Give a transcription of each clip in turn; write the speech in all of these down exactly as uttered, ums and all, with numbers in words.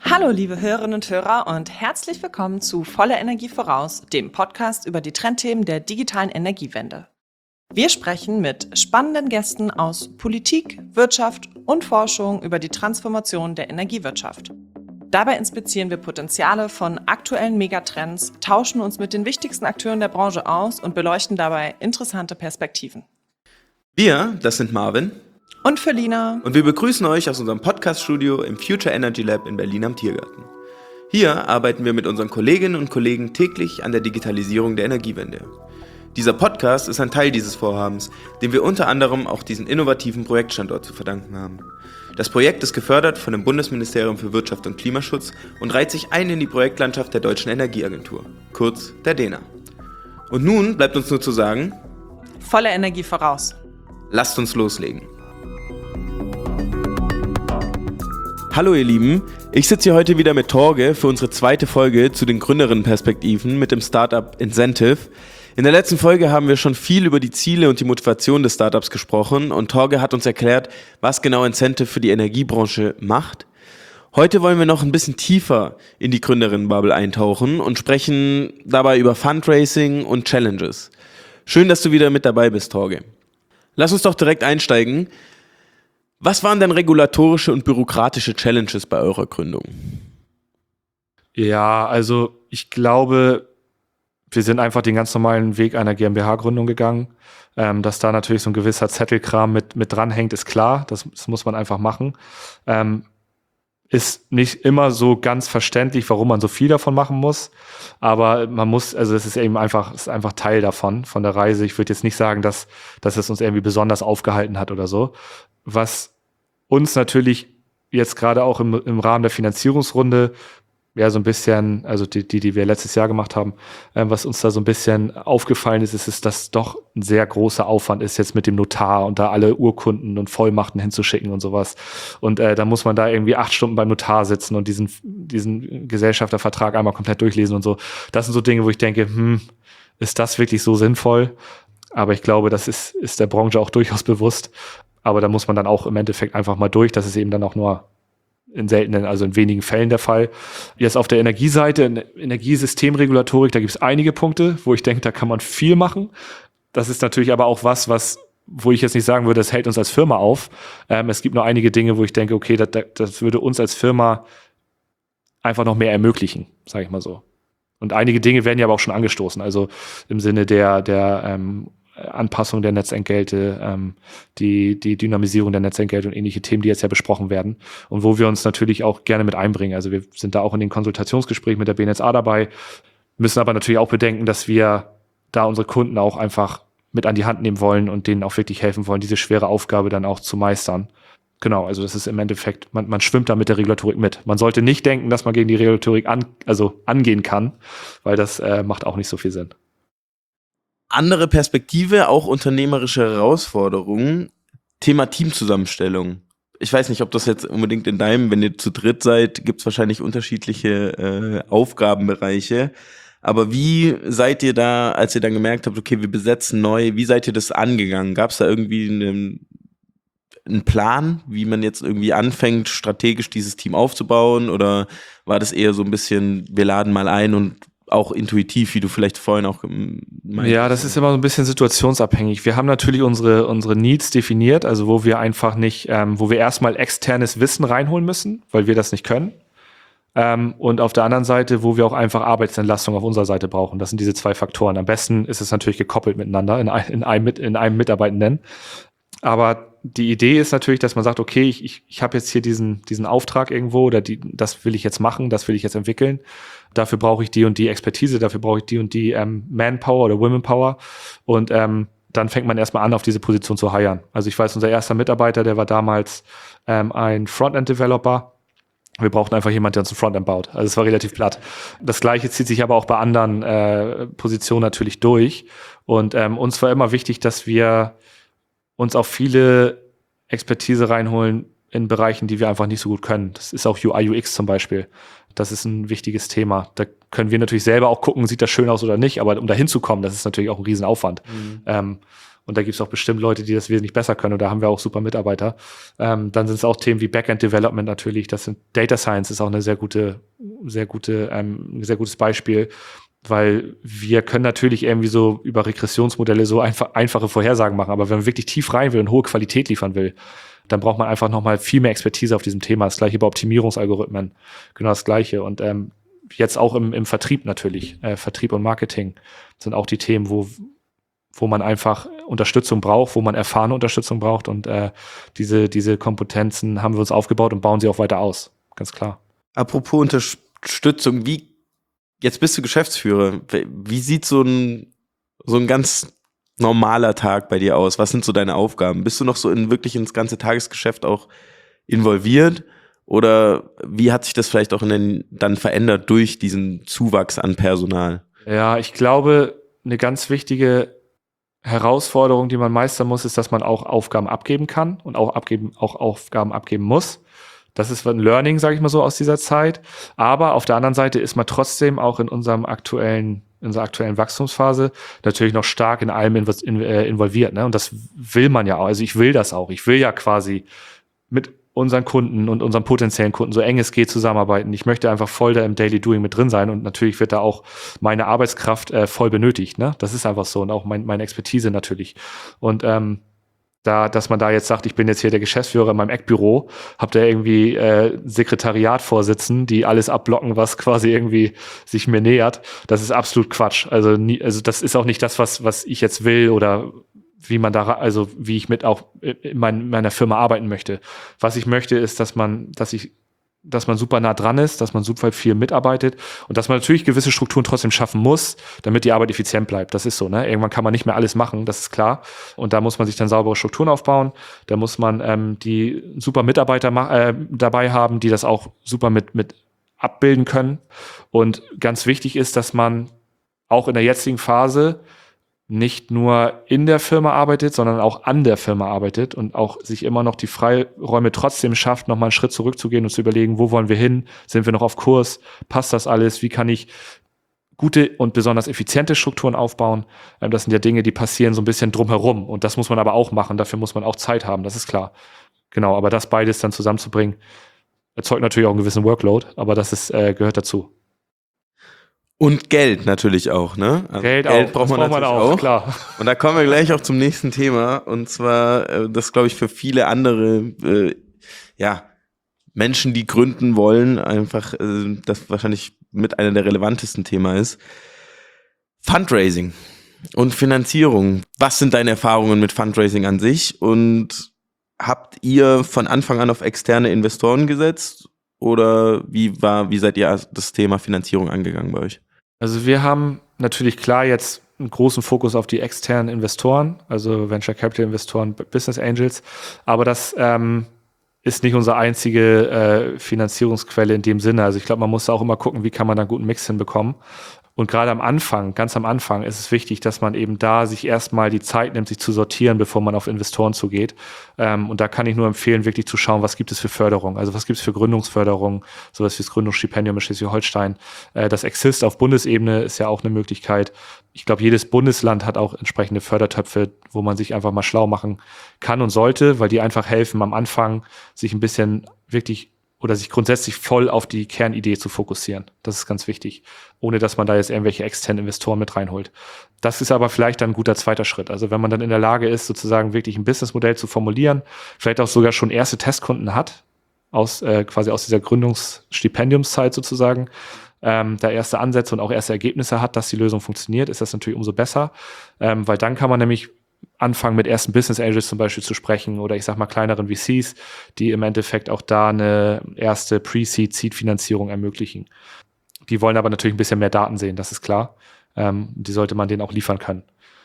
Hallo liebe Hörerinnen und Hörer und herzlich willkommen zu Volle Energie voraus, dem Podcast über die Trendthemen der digitalen Energiewende. Wir sprechen mit spannenden Gästen aus Politik, Wirtschaft und Forschung über die Transformation der Energiewirtschaft. Dabei inspizieren wir Potenziale von aktuellen Megatrends, tauschen uns mit den wichtigsten Akteuren der Branche aus und beleuchten dabei interessante Perspektiven. Wir, das sind Marvin und Felina. Und wir begrüßen euch aus unserem Podcast-Studio im Future Energy Lab in Berlin am Tiergarten. Hier arbeiten wir mit unseren Kolleginnen und Kollegen täglich an der Digitalisierung der Energiewende. Dieser Podcast ist ein Teil dieses Vorhabens, dem wir unter anderem auch diesen innovativen Projektstandort zu verdanken haben. Das Projekt ist gefördert von dem Bundesministerium für Wirtschaft und Klimaschutz und reiht sich ein in die Projektlandschaft der Deutschen Energieagentur, kurz der D E N A. Und nun bleibt uns nur zu sagen: Volle Energie voraus. Lasst uns loslegen. Hallo ihr Lieben, ich sitze hier heute wieder mit Torge für unsere zweite Folge zu den Gründerinnenperspektiven mit dem Startup Incentive. In der letzten Folge haben wir schon viel über die Ziele und die Motivation des Startups gesprochen und Torge hat uns erklärt, was genau Incentive für die Energiebranche macht. Heute wollen wir noch ein bisschen tiefer in die Gründerinnenbubble eintauchen und sprechen dabei über Fundraising und Challenges. Schön, dass du wieder mit dabei bist, Torge. Lass uns doch direkt einsteigen. Was waren denn regulatorische und bürokratische Challenges bei eurer Gründung? Ja, also ich glaube, wir sind einfach den ganz normalen Weg einer GmbH-Gründung gegangen. Ähm, dass da natürlich so ein gewisser Zettelkram mit, mit dranhängt, ist klar. Das, das muss man einfach machen. Ähm, ist nicht immer so ganz verständlich, warum man so viel davon machen muss. Aber man muss, also es ist eben einfach, es ist einfach Teil davon, von der Reise. Ich würde jetzt nicht sagen, dass, dass es uns irgendwie besonders aufgehalten hat oder so. Was uns natürlich jetzt gerade auch im, im Rahmen der Finanzierungsrunde ja so ein bisschen, also die, die, die wir letztes Jahr gemacht haben, äh, was uns da so ein bisschen aufgefallen ist, ist, ist, dass doch ein sehr großer Aufwand ist jetzt mit dem Notar und da alle Urkunden und Vollmachten hinzuschicken und sowas. Und äh, da muss man da irgendwie acht Stunden beim Notar sitzen und diesen, diesen Gesellschaftervertrag einmal komplett durchlesen und so. Das sind so Dinge, wo ich denke, hm, ist das wirklich so sinnvoll? Aber ich glaube, das ist, ist der Branche auch durchaus bewusst. Aber da muss man dann auch im Endeffekt einfach mal durch. Das ist eben dann auch nur in seltenen, also in wenigen Fällen der Fall. Jetzt auf der Energieseite, in der Energiesystemregulatorik, da gibt es einige Punkte, wo ich denke, da kann man viel machen. Das ist natürlich aber auch was, was, wo ich jetzt nicht sagen würde, das hält uns als Firma auf. Ähm, es gibt nur einige Dinge, wo ich denke, okay, das, das würde uns als Firma einfach noch mehr ermöglichen, sage ich mal so. Und einige Dinge werden ja aber auch schon angestoßen, also im Sinne der, der ähm, Anpassung der Netzentgelte, ähm, die, die Dynamisierung der Netzentgelte und ähnliche Themen, die jetzt ja besprochen werden und wo wir uns natürlich auch gerne mit einbringen. Also wir sind da auch in den Konsultationsgesprächen mit der B N E T Z A dabei, müssen aber natürlich auch bedenken, dass wir da unsere Kunden auch einfach mit an die Hand nehmen wollen und denen auch wirklich helfen wollen, diese schwere Aufgabe dann auch zu meistern. Genau, also das ist im Endeffekt, man, man schwimmt da mit der Regulatorik mit. Man sollte nicht denken, dass man gegen die Regulatorik an, also angehen kann, weil das äh, macht auch nicht so viel Sinn. Andere Perspektive, auch unternehmerische Herausforderungen, Thema Teamzusammenstellung. Ich weiß nicht, ob das jetzt unbedingt in deinem, wenn ihr zu dritt seid, gibt es wahrscheinlich unterschiedliche äh, Aufgabenbereiche. Aber wie seid ihr da, als ihr dann gemerkt habt, okay, wir besetzen neu, wie seid ihr das angegangen? Gab es da irgendwie einen, einen Plan, wie man jetzt irgendwie anfängt, strategisch dieses Team aufzubauen? Oder war das eher so ein bisschen, wir laden mal ein und auch intuitiv, wie du vielleicht vorhin auch meintest? Ja, das ist immer so ein bisschen situationsabhängig. Wir haben natürlich unsere unsere Needs definiert, also wo wir einfach nicht, ähm, wo wir erstmal externes Wissen reinholen müssen, weil wir das nicht können. Ähm, und auf der anderen Seite, wo wir auch einfach Arbeitsentlastung auf unserer Seite brauchen. Das sind diese zwei Faktoren. Am besten ist es natürlich gekoppelt miteinander in, ein, in, einem, in einem Mitarbeitenden. Aber die Idee ist natürlich, dass man sagt, okay, ich, ich, ich habe jetzt hier diesen, diesen Auftrag irgendwo oder die, das will ich jetzt machen, das will ich jetzt entwickeln. Dafür brauche ich die und die Expertise, dafür brauche ich die und die ähm, Manpower oder Womenpower. Und ähm, dann fängt man erstmal an, auf diese Position zu hiren. Also ich weiß, unser erster Mitarbeiter, der war damals ähm, ein Frontend-Developer. Wir brauchten einfach jemanden, der uns ein Frontend baut. Also es war relativ platt. Das Gleiche zieht sich aber auch bei anderen äh, Positionen natürlich durch. Und ähm, uns war immer wichtig, dass wir uns auch viele Expertise reinholen in Bereichen, die wir einfach nicht so gut können. Das ist auch U I U X zum Beispiel. Das ist ein wichtiges Thema. Da können wir natürlich selber auch gucken, sieht das schön aus oder nicht, aber um da hinzukommen, das ist natürlich auch ein Riesenaufwand. Mhm. Ähm, Und da gibt es auch bestimmt Leute, die das wesentlich besser können. Und da haben wir auch super Mitarbeiter. Ähm, dann sind es auch Themen wie Backend Development natürlich. Das sind Data Science ist auch eine sehr gute, sehr gute, ähm, ein sehr gutes Beispiel, weil wir können natürlich irgendwie so über Regressionsmodelle so einfach, einfache Vorhersagen machen. Aber wenn man wirklich tief rein will und hohe Qualität liefern will, dann braucht man einfach nochmal viel mehr Expertise auf diesem Thema. Das gleiche bei Optimierungsalgorithmen. Genau das Gleiche. Und ähm, jetzt auch im, im Vertrieb natürlich. Äh, Vertrieb und Marketing sind auch die Themen, wo wo man einfach Unterstützung braucht, wo man erfahrene Unterstützung braucht. Und äh, diese, diese Kompetenzen haben wir uns aufgebaut und bauen sie auch weiter aus. Ganz klar. Apropos Unterstützung, wie, jetzt bist du Geschäftsführer, wie sieht so ein, so ein ganz normaler Tag bei dir aus? Was sind so deine Aufgaben? Bist du noch so in wirklich ins ganze Tagesgeschäft auch involviert? Oder wie hat sich das vielleicht auch in den, dann verändert durch diesen Zuwachs an Personal? Ja, ich glaube, eine ganz wichtige Herausforderung, die man meistern muss, ist, dass man auch Aufgaben abgeben kann und auch abgeben, auch Aufgaben abgeben muss. Das ist ein Learning, sage ich mal so, aus dieser Zeit. Aber auf der anderen Seite ist man trotzdem auch in unserem aktuellen, in unserer aktuellen Wachstumsphase natürlich noch stark in allem involviert. Ne? Und das will man ja auch. Also ich will das auch. Ich will ja quasi mit unseren Kunden und unseren potenziellen Kunden so eng es geht zusammenarbeiten. Ich möchte einfach voll da im Daily Doing mit drin sein und natürlich wird da auch meine Arbeitskraft äh, voll benötigt. Ne? Das ist einfach so und auch mein, meine Expertise natürlich. Und ähm, da, dass man da jetzt sagt, ich bin jetzt hier der Geschäftsführer in meinem Eckbüro, hab da irgendwie äh, Sekretariat vorsitzen, die alles abblocken, was quasi irgendwie sich mir nähert. Das ist absolut Quatsch. Also, nie, also das ist auch nicht das, was, was ich jetzt will oder wie man da, also wie ich mit auch in mein, meiner Firma arbeiten möchte. Was ich möchte, ist, dass man, dass ich, dass man super nah dran ist, dass man super viel mitarbeitet und dass man natürlich gewisse Strukturen trotzdem schaffen muss, damit die Arbeit effizient bleibt. Das ist so, ne? Irgendwann kann man nicht mehr alles machen, das ist klar. Und da muss man sich dann saubere Strukturen aufbauen. Da muss man ähm, die super Mitarbeiter äh, dabei haben, die das auch super mit, mit abbilden können. Und ganz wichtig ist, dass man auch in der jetzigen Phase nicht nur in der Firma arbeitet, sondern auch an der Firma arbeitet und auch sich immer noch die Freiräume trotzdem schafft, nochmal einen Schritt zurückzugehen und zu überlegen, wo wollen wir hin? Sind wir noch auf Kurs? Passt das alles? Wie kann ich gute und besonders effiziente Strukturen aufbauen? Das sind ja Dinge, die passieren so ein bisschen drumherum und das muss man aber auch machen. Dafür muss man auch Zeit haben, das ist klar. Genau, aber das beides dann zusammenzubringen, erzeugt natürlich auch einen gewissen Workload, aber das ist, äh, gehört dazu. Und Geld natürlich auch, ne? Also Geld, Geld auch. braucht man das natürlich man auch, auch. Klar. Und da kommen wir gleich auch zum nächsten Thema. Und zwar, äh, das glaube ich für viele andere, äh, ja, Menschen, die gründen wollen, einfach, äh, das wahrscheinlich mit einer der relevantesten Themen ist. Fundraising und Finanzierung. Was sind deine Erfahrungen mit Fundraising an sich? Und habt ihr von Anfang an auf externe Investoren gesetzt? Oder wie war, wie seid ihr das Thema Finanzierung angegangen bei euch? Also wir haben natürlich klar jetzt einen großen Fokus auf die externen Investoren, also Venture Capital Investoren, Business Angels, aber das ähm, ist nicht unsere einzige äh, Finanzierungsquelle in dem Sinne. Also ich glaube, man muss auch immer gucken, wie kann man da einen guten Mix hinbekommen. Und gerade am Anfang, ganz am Anfang ist es wichtig, dass man eben da sich erstmal die Zeit nimmt, sich zu sortieren, bevor man auf Investoren zugeht. Ähm, und da kann ich nur empfehlen, wirklich zu schauen, was gibt es für Förderung? Also was gibt es für Gründungsförderung? Sowas wie das Gründungsstipendium in Schleswig-Holstein. Äh, das Exist auf Bundesebene ist ja auch eine Möglichkeit. Ich glaube, jedes Bundesland hat auch entsprechende Fördertöpfe, wo man sich einfach mal schlau machen kann und sollte, weil die einfach helfen, am Anfang sich ein bisschen wirklich oder sich grundsätzlich voll auf die Kernidee zu fokussieren. Das ist ganz wichtig, ohne dass man da jetzt irgendwelche externen Investoren mit reinholt. Das ist aber vielleicht dann ein guter zweiter Schritt. Also wenn man dann in der Lage ist, sozusagen wirklich ein Businessmodell zu formulieren, vielleicht auch sogar schon erste Testkunden hat, aus äh, quasi aus dieser Gründungsstipendiumszeit sozusagen, ähm, da erste Ansätze und auch erste Ergebnisse hat, dass die Lösung funktioniert, ist das natürlich umso besser, ähm, weil dann kann man nämlich anfangen, mit ersten Business Angels zum Beispiel zu sprechen oder ich sag mal kleineren V Cs, die im Endeffekt auch da eine erste Pre-Seed, Seed-Finanzierung ermöglichen. Die wollen aber natürlich ein bisschen mehr Daten sehen, das ist klar. Ähm, die sollte man denen auch liefern können.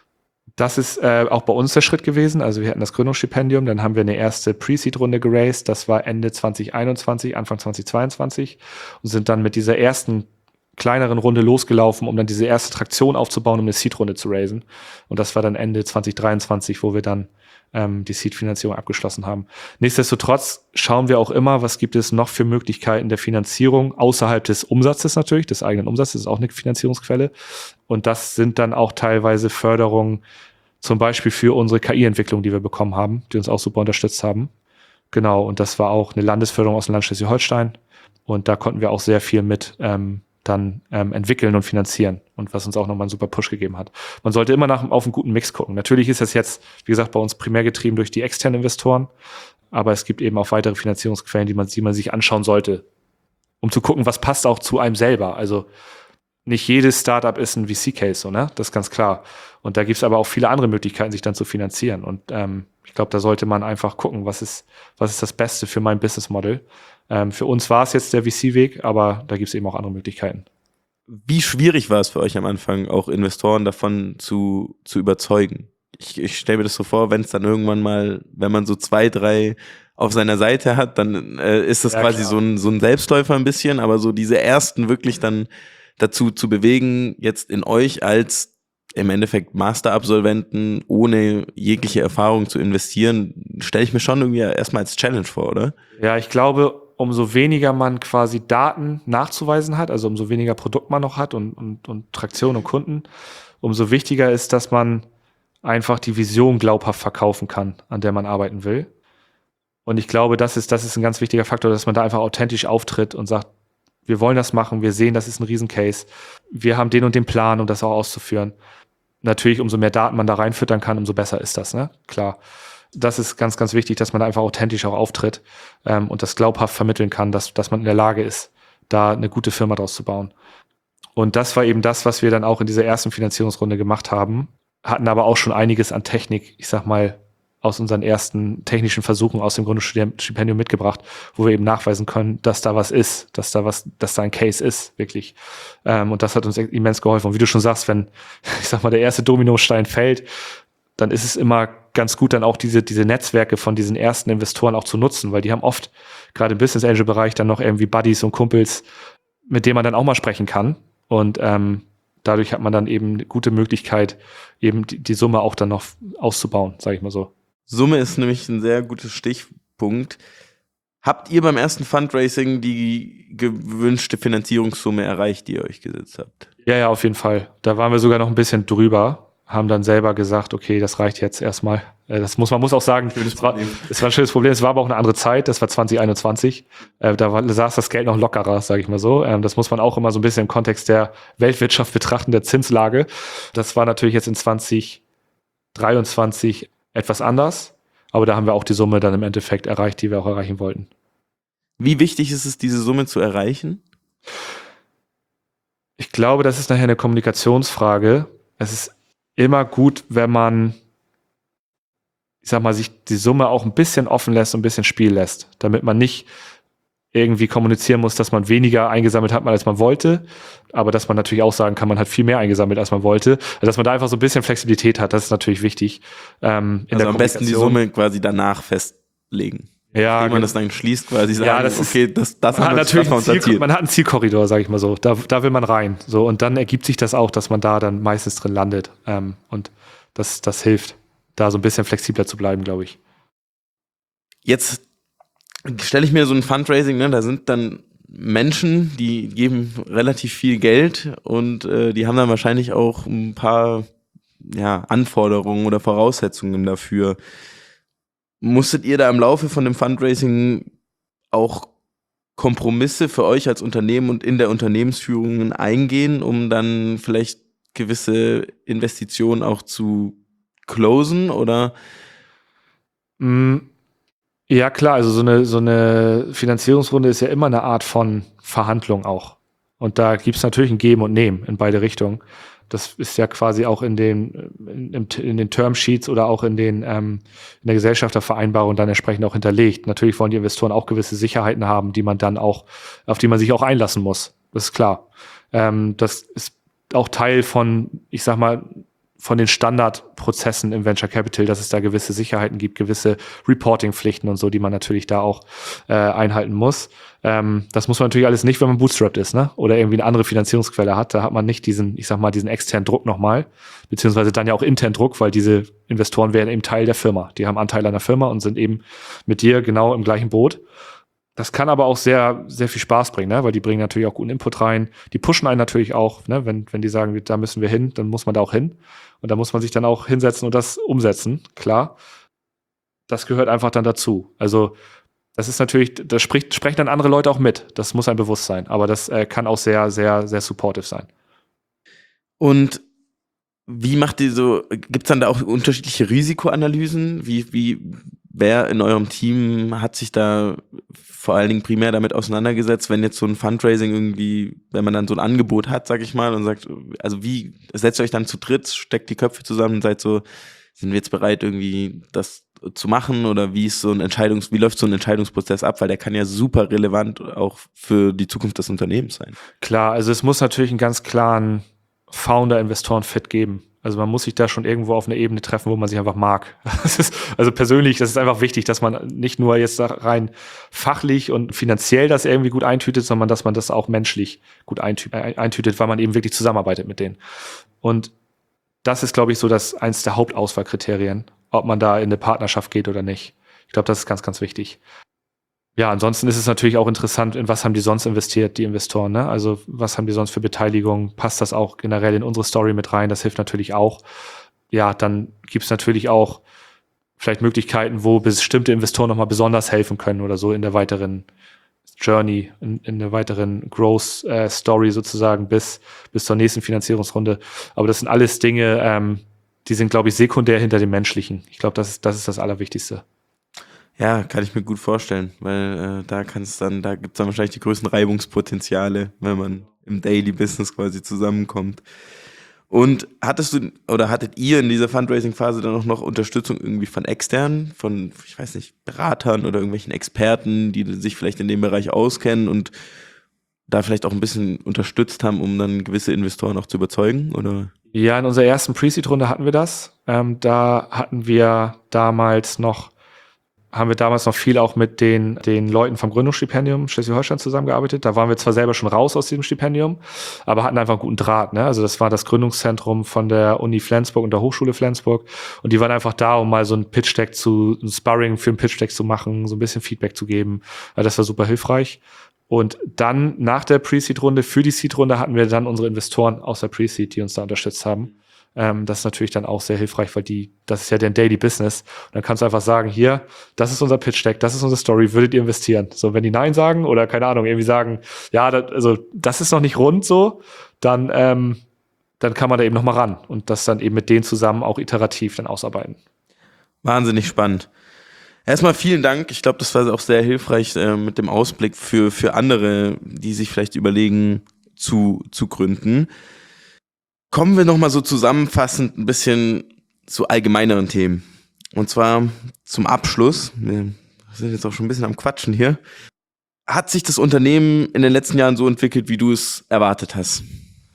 Das ist äh, auch bei uns der Schritt gewesen. Also wir hatten das Gründungsstipendium, dann haben wir eine erste Pre-Seed-Runde geraced. Das war Ende zwanzig einundzwanzig, Anfang zwanzig zweiundzwanzig und sind dann mit dieser ersten kleineren Runde losgelaufen, um dann diese erste Traktion aufzubauen, um eine Seed-Runde zu raisen. Und das war dann Ende zwanzig dreiundzwanzig, wo wir dann ähm, die Seed-Finanzierung abgeschlossen haben. Nichtsdestotrotz schauen wir auch immer, was gibt es noch für Möglichkeiten der Finanzierung, außerhalb des Umsatzes natürlich, des eigenen Umsatzes ist auch eine Finanzierungsquelle. Und das sind dann auch teilweise Förderungen Zum Beispiel für unsere K I-Entwicklung, die wir bekommen haben, die uns auch super unterstützt haben. Genau, und das war auch eine Landesförderung aus dem Land Schleswig-Holstein. Und da konnten wir auch sehr viel mit ähm, dann ähm, entwickeln und finanzieren. Und was uns auch nochmal einen super Push gegeben hat. Man sollte immer nach, auf einen guten Mix gucken. Natürlich ist das jetzt, wie gesagt, bei uns primär getrieben durch die externen Investoren. Aber es gibt eben auch weitere Finanzierungsquellen, die man, die man sich anschauen sollte, um zu gucken, was passt auch zu einem selber. Also nicht jedes Startup ist ein V C-Case, so, ne? Das ist ganz klar. Und da gibt es aber auch viele andere Möglichkeiten, sich dann zu finanzieren. Und ähm, ich glaube, da sollte man einfach gucken, was ist, was ist das Beste für mein Business Model. Ähm, für uns war es jetzt der V C-Weg, aber da gibt es eben auch andere Möglichkeiten. Wie schwierig war es für euch am Anfang, auch Investoren davon zu, zu überzeugen? Ich, ich stelle mir das so vor, wenn es dann irgendwann mal, wenn man so zwei, drei auf seiner Seite hat, dann äh, ist das ja quasi so ein, so ein Selbstläufer ein bisschen, aber so diese ersten wirklich dann dazu zu bewegen, jetzt in euch als im Endeffekt Master-Absolventen ohne jegliche Erfahrung zu investieren, stelle ich mir schon irgendwie erstmal als Challenge vor, oder? Ja, ich glaube, umso weniger man quasi Daten nachzuweisen hat, also umso weniger Produkt man noch hat und, und, und Traktion und Kunden, umso wichtiger ist, dass man einfach die Vision glaubhaft verkaufen kann, an der man arbeiten will. Und ich glaube, das ist, das ist ein ganz wichtiger Faktor, dass man da einfach authentisch auftritt und sagt, wir wollen das machen, wir sehen, das ist ein Riesencase, wir haben den und den Plan, um das auch auszuführen. Natürlich, umso mehr Daten man da reinfüttern kann, umso besser ist das, ne? Klar. Das ist ganz, ganz wichtig, dass man da einfach authentisch auch auftritt ähm, und das glaubhaft vermitteln kann, dass, dass man in der Lage ist, da eine gute Firma draus zu bauen. Und das war eben das, was wir dann auch in dieser ersten Finanzierungsrunde gemacht haben, hatten aber auch schon einiges an Technik, ich sag mal, aus unseren ersten technischen Versuchen aus dem Gründerstipendium mitgebracht, wo wir eben nachweisen können, dass da was ist, dass da was, dass da ein Case ist, wirklich. Ähm, und das hat uns immens geholfen. Und wie du schon sagst, wenn, ich sag mal, der erste Dominostein fällt, dann ist es immer ganz gut, dann auch diese, diese Netzwerke von diesen ersten Investoren auch zu nutzen, weil die haben oft, gerade im Business Angel Bereich, dann noch irgendwie Buddies und Kumpels, mit denen man dann auch mal sprechen kann. Und ähm, dadurch hat man dann eben eine gute Möglichkeit, eben die, die Summe auch dann noch auszubauen, sage ich mal so. Summe ist nämlich ein sehr gutes Stichpunkt. Habt ihr beim ersten Fundraising die gewünschte Finanzierungssumme erreicht, die ihr euch gesetzt habt? Ja, ja, auf jeden Fall. Da waren wir sogar noch ein bisschen drüber, haben dann selber gesagt, okay, das reicht jetzt erstmal. Das muss man muss auch sagen, es war, es war ein schönes Problem. Es war aber auch eine andere Zeit. Das war zwanzig einundzwanzig. Da war, saß das Geld noch lockerer, sage ich mal so. Das muss man auch immer so ein bisschen im Kontext der Weltwirtschaft betrachten, der Zinslage. Das war natürlich jetzt in zwanzig dreiundzwanzig etwas anders. Aber da haben wir auch die Summe dann im Endeffekt erreicht, die wir auch erreichen wollten. Wie wichtig ist es, diese Summe zu erreichen? Ich glaube, das ist nachher eine Kommunikationsfrage. Es ist immer gut, wenn man, ich sag mal, sich die Summe auch ein bisschen offen lässt und ein bisschen Spiel lässt, damit man nicht irgendwie kommunizieren muss, dass man weniger eingesammelt hat, als man wollte, aber dass man natürlich auch sagen kann, man hat viel mehr eingesammelt, als man wollte. Also dass man da einfach so ein bisschen Flexibilität hat, das ist natürlich wichtig. Ähm, in also der am besten die Summe quasi danach festlegen. Ja, wenn man das dann schließt, quasi sagen, ja, das okay, das, das man haben hat wir natürlich ein Ziel, man hat einen Zielkorridor, sage ich mal so. Da, da will man rein. So, und dann ergibt sich das auch, dass man da dann meistens drin landet. Ähm, und das, das hilft, da so ein bisschen flexibler zu bleiben, glaube ich. Jetzt stelle ich mir so ein Fundraising, ne, da sind dann Menschen, die geben relativ viel Geld und äh, die haben dann wahrscheinlich auch ein paar ja, Anforderungen oder Voraussetzungen dafür. Musstet ihr da im Laufe von dem Fundraising auch Kompromisse für euch als Unternehmen und in der Unternehmensführung eingehen, um dann vielleicht gewisse Investitionen auch zu closen, oder? Ja, klar, also so eine, so eine Finanzierungsrunde ist ja immer eine Art von Verhandlung auch. Und da gibt es natürlich ein Geben und Nehmen in beide Richtungen. Das ist ja quasi auch in den, in, in den Termsheets oder auch in den ähm, in der Gesellschaftervereinbarung dann entsprechend auch hinterlegt. Natürlich wollen die Investoren auch gewisse Sicherheiten haben, die man dann auch, auf die man sich auch einlassen muss. Das ist klar. Ähm, das ist auch Teil von, ich sag mal, von den Standardprozessen im Venture Capital, dass es da gewisse Sicherheiten gibt, gewisse Reporting-Pflichten und so, die man natürlich da auch äh, einhalten muss. Ähm, das muss man natürlich alles nicht, wenn man bootstrapped ist, ne? Oder irgendwie eine andere Finanzierungsquelle hat. Da hat man nicht diesen, ich sag mal, diesen externen Druck nochmal, beziehungsweise dann ja auch internen Druck, weil diese Investoren werden eben Teil der Firma. Die haben Anteile an der Firma und sind eben mit dir genau im gleichen Boot. Das kann aber auch sehr, sehr viel Spaß bringen, ne? Weil die bringen natürlich auch guten Input rein. Die pushen einen natürlich auch, ne? Wenn, wenn die sagen, da müssen wir hin, dann muss man da auch hin. Und da muss man sich dann auch hinsetzen und das umsetzen, klar. Das gehört einfach dann dazu. Also das ist natürlich, da spricht, sprechen dann andere Leute auch mit. Das muss ein bewusst sein. Aber das äh, kann auch sehr, sehr, sehr supportive sein. Und wie macht ihr so, gibt es dann da auch unterschiedliche Risikoanalysen? Wie, wie, wer in eurem Team hat sich da vor allen Dingen primär damit auseinandergesetzt, wenn jetzt so ein Fundraising irgendwie, wenn man dann so ein Angebot hat, sag ich mal, und sagt, also wie, setzt ihr euch dann zu dritt, steckt die Köpfe zusammen und seid so, sind wir jetzt bereit, irgendwie das zu machen, oder wie ist so ein Entscheidungs, wie läuft so ein Entscheidungsprozess ab, weil der kann ja super relevant auch für die Zukunft des Unternehmens sein. Klar, also es muss natürlich einen ganz klaren Founder-Investoren-Fit geben. Also man muss sich da schon irgendwo auf einer Ebene treffen, wo man sich einfach mag. Das ist, also persönlich, das ist einfach wichtig, dass man nicht nur jetzt rein fachlich und finanziell das irgendwie gut eintütet, sondern dass man das auch menschlich gut eintütet, weil man eben wirklich zusammenarbeitet mit denen. Und das ist, glaube ich, so das eins der Hauptauswahlkriterien, ob man da in eine Partnerschaft geht oder nicht. Ich glaube, das ist ganz, ganz wichtig. Ja, ansonsten ist es natürlich auch interessant, in was haben die sonst investiert, die Investoren, ne? Also was haben die sonst für Beteiligung? Passt das auch generell in unsere Story mit rein? Das hilft natürlich auch. Ja, dann gibt es natürlich auch vielleicht Möglichkeiten, wo bestimmte Investoren nochmal besonders helfen können oder so in der weiteren Journey, in, in der weiteren Growth-Story äh, sozusagen bis, bis zur nächsten Finanzierungsrunde. Aber das sind alles Dinge, ähm, die sind, glaube ich, sekundär hinter dem Menschlichen. Ich glaube, das ist, das ist das Allerwichtigste. Ja, kann ich mir gut vorstellen, weil äh, da kann es dann, da gibt es dann wahrscheinlich die größten Reibungspotenziale, wenn man im Daily Business quasi zusammenkommt. Und hattest du oder hattet ihr in dieser Fundraising-Phase dann auch noch Unterstützung irgendwie von externen, von, ich weiß nicht, Beratern oder irgendwelchen Experten, die sich vielleicht in dem Bereich auskennen und da vielleicht auch ein bisschen unterstützt haben, um dann gewisse Investoren auch zu überzeugen, oder? Ja, in unserer ersten Pre-Seed-Runde hatten wir das. Ähm, da hatten wir damals noch haben wir damals noch viel auch mit den, den Leuten vom Gründungsstipendium Schleswig-Holstein zusammengearbeitet. Da waren wir zwar selber schon raus aus diesem Stipendium, aber hatten einfach einen guten Draht, ne? Also das war das Gründungszentrum von der Uni Flensburg und der Hochschule Flensburg. Und die waren einfach da, um mal so ein Pitch-Deck zu, ein Sparring für ein Pitch-Deck zu machen, so ein bisschen Feedback zu geben. Also das war super hilfreich. Und dann nach der Pre-Seed-Runde, für die Seed-Runde hatten wir dann unsere Investoren aus der Pre-Seed, die uns da unterstützt haben. Ähm, das ist natürlich dann auch sehr hilfreich, weil die, das ist ja deren Daily Business. Und dann kannst du einfach sagen, hier, das ist unser Pitch-Deck, das ist unsere Story, würdet ihr investieren? So, wenn die Nein sagen oder keine Ahnung, irgendwie sagen, ja, das, also das ist noch nicht rund so, dann, ähm, dann kann man da eben noch mal ran und das dann eben mit denen zusammen auch iterativ dann ausarbeiten. Wahnsinnig spannend. Erstmal vielen Dank. Ich glaube, das war auch sehr hilfreich äh, mit dem Ausblick für, für andere, die sich vielleicht überlegen, zu, zu gründen. Kommen wir nochmal so zusammenfassend ein bisschen zu allgemeineren Themen. Und zwar zum Abschluss. Wir sind jetzt auch schon ein bisschen am Quatschen hier. Hat sich das Unternehmen in den letzten Jahren so entwickelt, wie du es erwartet hast?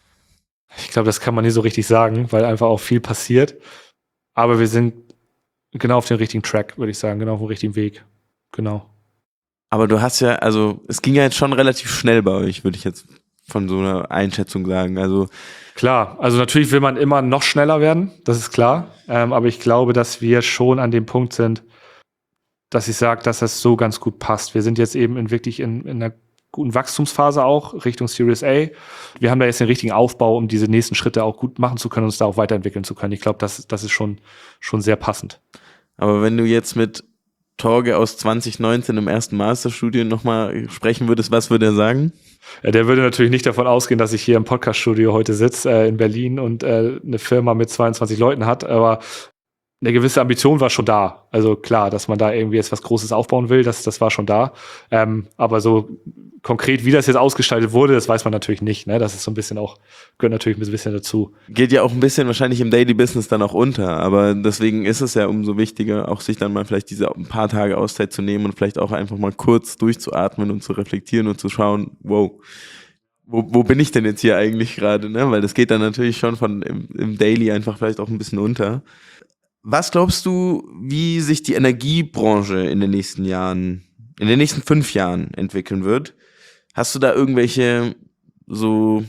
Ich glaube, das kann man nie so richtig sagen, weil einfach auch viel passiert. Aber wir sind genau auf dem richtigen Track, würde ich sagen, genau auf dem richtigen Weg. Genau. Aber du hast ja, also es ging ja jetzt schon relativ schnell bei euch, würde ich jetzt von so einer Einschätzung sagen. Also klar, also natürlich will man immer noch schneller werden, das ist klar. Ähm, aber ich glaube, dass wir schon an dem Punkt sind, dass ich sage, dass das so ganz gut passt. Wir sind jetzt eben in wirklich in, in einer guten Wachstumsphase auch Richtung Series A. Wir haben da jetzt den richtigen Aufbau, um diese nächsten Schritte auch gut machen zu können und uns da auch weiterentwickeln zu können. Ich glaube, das, das ist schon, schon sehr passend. Aber wenn du jetzt mit Torge aus zwanzig neunzehn im ersten Masterstudium nochmal sprechen würdest, was würde er sagen? Ja, der würde natürlich nicht davon ausgehen, dass ich hier im Podcaststudio heute sitze äh, in Berlin und äh, eine Firma mit zweiundzwanzig Leuten hat, aber eine gewisse Ambition war schon da. Also klar, dass man da irgendwie jetzt was Großes aufbauen will, das, das war schon da. Ähm, aber so konkret, wie das jetzt ausgestaltet wurde, das weiß man natürlich nicht. Ne? Das ist so ein bisschen auch, gehört natürlich ein bisschen dazu. Geht ja auch ein bisschen wahrscheinlich im Daily Business dann auch unter, aber deswegen ist es ja umso wichtiger, auch sich dann mal vielleicht diese ein paar Tage Auszeit zu nehmen und vielleicht auch einfach mal kurz durchzuatmen und zu reflektieren und zu schauen, wow, wo, wo bin ich denn jetzt hier eigentlich gerade? Ne? Weil das geht dann natürlich schon von im, im Daily einfach vielleicht auch ein bisschen unter. Was glaubst du, wie sich die Energiebranche in den nächsten Jahren, in den nächsten fünf Jahren entwickeln wird? Hast du da irgendwelche so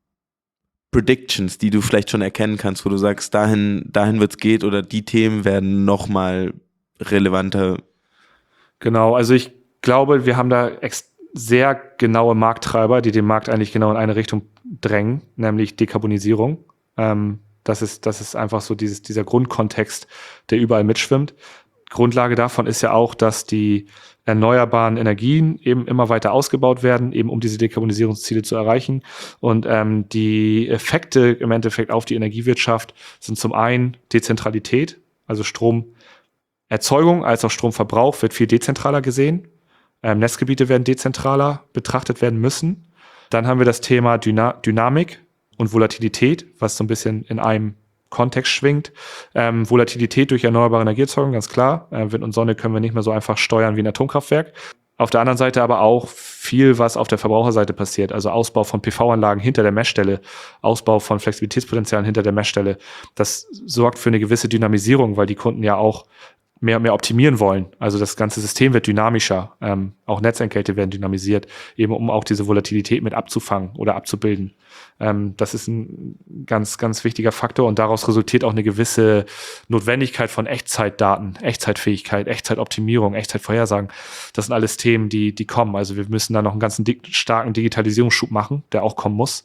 Predictions, die du vielleicht schon erkennen kannst, wo du sagst, dahin, dahin wird's gehen oder die Themen werden nochmal relevanter? Genau, also ich glaube, wir haben da ex- sehr genaue Markttreiber, die den Markt eigentlich genau in eine Richtung drängen, nämlich Dekarbonisierung. Ähm, das ist, das ist einfach so dieses, dieser Grundkontext, der überall mitschwimmt. Grundlage davon ist ja auch, dass die erneuerbaren Energien eben immer weiter ausgebaut werden, eben um diese Dekarbonisierungsziele zu erreichen. Und ähm, die Effekte im Endeffekt auf die Energiewirtschaft sind zum einen Dezentralität, also Stromerzeugung als auch Stromverbrauch wird viel dezentraler gesehen. Ähm, Netzgebiete werden dezentraler betrachtet werden müssen. Dann haben wir das Thema Dyna- Dynamik und Volatilität, was so ein bisschen in einem Kontext schwingt. Ähm, Volatilität durch erneuerbare Energieerzeugung, ganz klar. Äh, Wind und Sonne können wir nicht mehr so einfach steuern wie ein Atomkraftwerk. Auf der anderen Seite aber auch viel, was auf der Verbraucherseite passiert. Also Ausbau von P V-Anlagen hinter der Messstelle, Ausbau von Flexibilitätspotenzialen hinter der Messstelle. Das sorgt für eine gewisse Dynamisierung, weil die Kunden ja auch mehr und mehr optimieren wollen. Also das ganze System wird dynamischer. Ähm, auch Netzentgelte werden dynamisiert, eben um auch diese Volatilität mit abzufangen oder abzubilden. Ähm, das ist ein ganz, ganz wichtiger Faktor und daraus resultiert auch eine gewisse Notwendigkeit von Echtzeitdaten, Echtzeitfähigkeit, Echtzeitoptimierung, Echtzeitvorhersagen. Das sind alles Themen, die, die kommen. Also wir müssen da noch einen ganz di- starken Digitalisierungsschub machen, der auch kommen muss.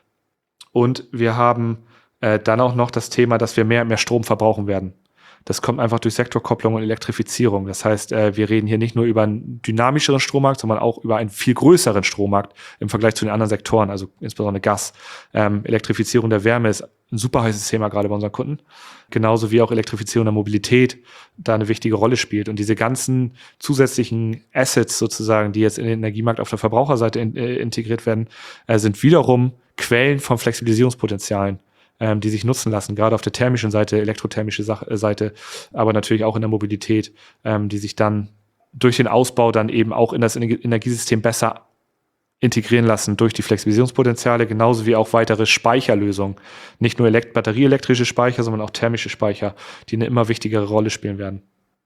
Und wir haben äh, dann auch noch das Thema, dass wir mehr und mehr Strom verbrauchen werden. Das kommt einfach durch Sektorkopplung und Elektrifizierung. Das heißt, äh, wir reden hier nicht nur über einen dynamischeren Strommarkt, sondern auch über einen viel größeren Strommarkt im Vergleich zu den anderen Sektoren, also insbesondere Gas. Ähm, Elektrifizierung der Wärme ist ein super heißes Thema gerade bei unseren Kunden. Genauso wie auch Elektrifizierung der Mobilität da eine wichtige Rolle spielt. Und diese ganzen zusätzlichen Assets sozusagen, die jetzt in den Energiemarkt auf der Verbraucherseite in, äh, integriert werden, äh, sind wiederum Quellen von Flexibilisierungspotenzialen, ähm, die sich nutzen lassen, gerade auf der thermischen Seite, elektrothermische Sach- Seite, aber natürlich auch in der Mobilität, ähm, die sich dann durch den Ausbau dann eben auch in das Ener- Energiesystem besser integrieren lassen durch die Flexibilisierungspotenziale, genauso wie auch weitere Speicherlösungen. Nicht nur elekt- batterieelektrische Speicher, sondern auch thermische Speicher, die eine immer wichtigere Rolle spielen werden.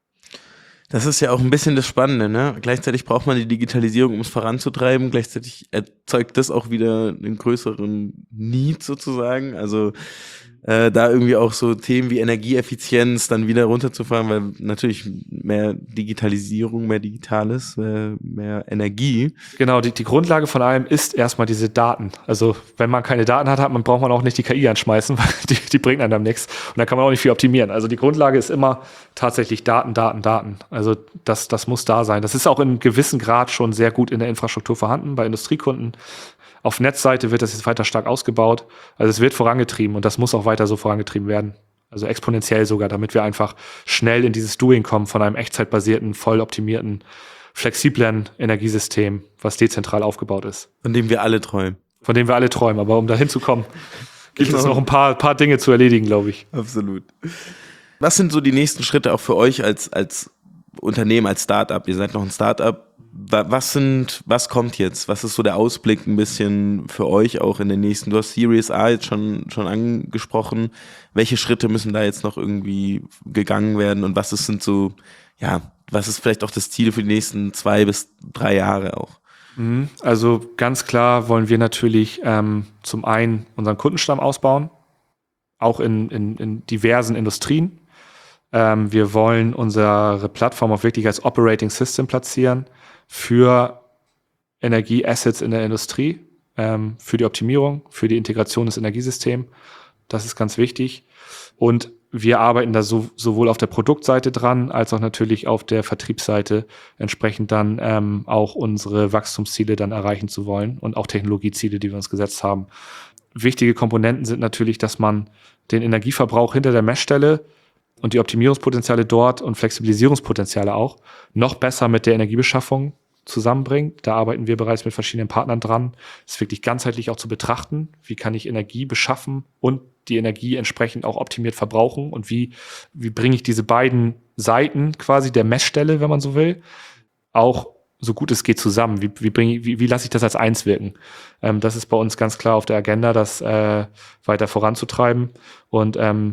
Das ist ja auch ein bisschen das Spannende, ne? Gleichzeitig braucht man die Digitalisierung, um es voranzutreiben. Gleichzeitig erzeugt das auch wieder einen größeren Need sozusagen. Also äh, da irgendwie auch so Themen wie Energieeffizienz dann wieder runterzufahren, weil natürlich mehr Digitalisierung, mehr Digitales, äh, mehr Energie. Genau, die, die Grundlage von allem ist erstmal diese Daten. Also wenn man keine Daten hat, hat man, braucht man auch nicht die K I anschmeißen, weil die, die bringt einem dann nichts. Und da kann man auch nicht viel optimieren. Also die Grundlage ist immer tatsächlich Daten, Daten, Daten. Also das, das muss da sein. Das ist auch in gewissem Grad schon sehr gut in der Infrastruktur vorhanden bei Industriekunden. Auf Netzseite wird das jetzt weiter stark ausgebaut. Also es wird vorangetrieben und das muss auch weiter so vorangetrieben werden. Also exponentiell sogar, damit wir einfach schnell in dieses Doing kommen von einem echtzeitbasierten, voll optimierten, flexiblen Energiesystem, was dezentral aufgebaut ist. Von dem wir alle träumen. Von dem wir alle träumen. Aber um da hinzukommen, gibt es noch ein paar, paar Dinge zu erledigen, glaube ich. Absolut. Was sind so die nächsten Schritte auch für euch als, als Unternehmen, als Startup? Ihr seid noch ein Startup. Was sind, was kommt jetzt? Was ist so der Ausblick ein bisschen für euch auch in den nächsten? Du hast Series A jetzt schon, schon angesprochen. Welche Schritte müssen da jetzt noch irgendwie gegangen werden? Und was ist, sind so, ja, was ist vielleicht auch das Ziel für die nächsten zwei bis drei Jahre auch? Also ganz klar wollen wir natürlich ähm, zum einen unseren Kundenstamm ausbauen, auch in, in, in diversen Industrien. Ähm, wir wollen unsere Plattform auch wirklich als Operating System platzieren für Energieassets in der Industrie, ähm, für die Optimierung, für die Integration des Energiesystems. Das ist ganz wichtig. Und wir arbeiten da so, sowohl auf der Produktseite dran, als auch natürlich auf der Vertriebsseite entsprechend dann ähm, auch unsere Wachstumsziele dann erreichen zu wollen und auch Technologieziele, die wir uns gesetzt haben. Wichtige Komponenten sind natürlich, dass man den Energieverbrauch hinter der Messstelle und die Optimierungspotenziale dort und Flexibilisierungspotenziale auch noch besser mit der Energiebeschaffung zusammenbringt. Da arbeiten wir bereits mit verschiedenen Partnern dran. Es ist wirklich ganzheitlich auch zu betrachten. Wie kann ich Energie beschaffen und die Energie entsprechend auch optimiert verbrauchen? Und wie, wie bringe ich diese beiden Seiten quasi der Messstelle, wenn man so will, auch so gut es geht zusammen? Wie, wie, bringe ich, wie, wie lasse ich das als eins wirken? Ähm, das ist bei uns ganz klar auf der Agenda, das äh, weiter voranzutreiben. Und ähm,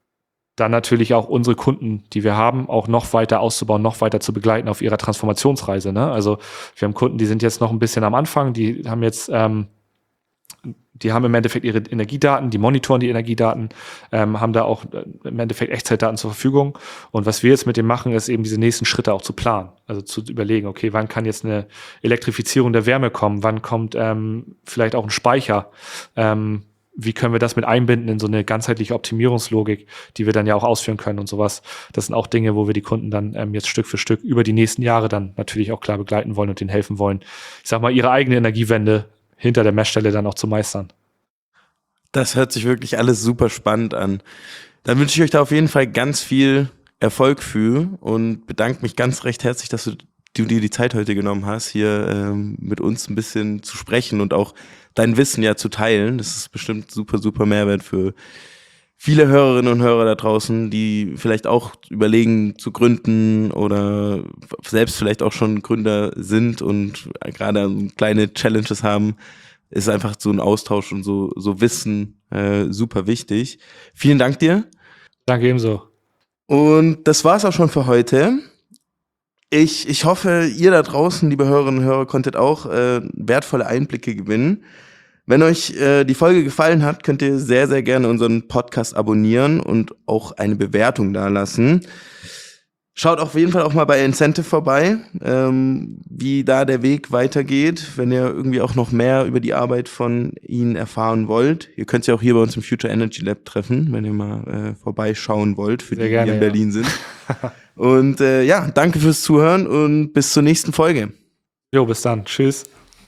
dann natürlich auch unsere Kunden, die wir haben, auch noch weiter auszubauen, noch weiter zu begleiten auf ihrer Transformationsreise. Ne? Also wir haben Kunden, die sind jetzt noch ein bisschen am Anfang, die haben jetzt ähm, die haben im Endeffekt ihre Energiedaten, die monitoren die Energiedaten, ähm, haben da auch im Endeffekt Echtzeitdaten zur Verfügung. Und was wir jetzt mit dem machen, ist eben diese nächsten Schritte auch zu planen. Also zu überlegen, okay, wann kann jetzt eine Elektrifizierung der Wärme kommen? Wann kommt ähm, vielleicht auch ein Speicher? Ähm, wie können wir das mit einbinden in so eine ganzheitliche Optimierungslogik, die wir dann ja auch ausführen können und sowas. Das sind auch Dinge, wo wir die Kunden dann ähm, jetzt Stück für Stück über die nächsten Jahre dann natürlich auch klar begleiten wollen und denen helfen wollen, ich sag mal, ihre eigene Energiewende hinter der Messstelle dann auch zu meistern. Das hört sich wirklich alles super spannend an. Dann wünsche ich euch da auf jeden Fall ganz viel Erfolg für und bedanke mich ganz recht herzlich, dass du, du dir die Zeit heute genommen hast, hier ähm, mit uns ein bisschen zu sprechen und auch dein Wissen ja zu teilen. Das ist bestimmt super, super Mehrwert für viele Hörerinnen und Hörer da draußen, die vielleicht auch überlegen zu gründen oder selbst vielleicht auch schon Gründer sind und gerade kleine Challenges haben. Ist einfach so ein Austausch und so, so Wissen äh, super wichtig. Vielen Dank dir. Danke ebenso. Und das war's auch schon für heute. Ich, ich hoffe, ihr da draußen, liebe Hörerinnen und Hörer, konntet auch äh, wertvolle Einblicke gewinnen. Wenn euch äh, die Folge gefallen hat, könnt ihr sehr, sehr gerne unseren Podcast abonnieren und auch eine Bewertung dalassen. Schaut auf jeden Fall auch mal bei Incentive vorbei, ähm, wie da der Weg weitergeht, wenn ihr irgendwie auch noch mehr über die Arbeit von ihnen erfahren wollt. Ihr könnt sie auch hier bei uns im Future Energy Lab treffen, wenn ihr mal äh, vorbeischauen wollt, für Sehr die, gerne, die in ja. Berlin sind. Und äh, ja, danke fürs Zuhören und bis zur nächsten Folge. Jo, bis dann. Tschüss.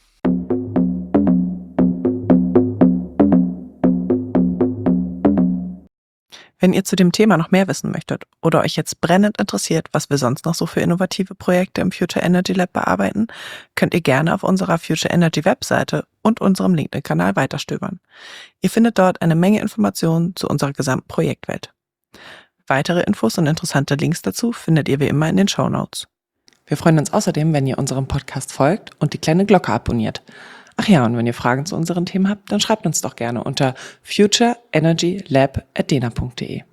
Wenn ihr zu dem Thema noch mehr wissen möchtet oder euch jetzt brennend interessiert, was wir sonst noch so für innovative Projekte im Future Energy Lab bearbeiten, könnt ihr gerne auf unserer Future Energy Webseite und unserem LinkedIn-Kanal weiterstöbern. Ihr findet dort eine Menge Informationen zu unserer gesamten Projektwelt. Weitere Infos und interessante Links dazu findet ihr wie immer in den Shownotes. Wir freuen uns außerdem, wenn ihr unserem Podcast folgt und die kleine Glocke abonniert. Ach ja, und wenn ihr Fragen zu unseren Themen habt, dann schreibt uns doch gerne unter future energy lab at dena punkt de.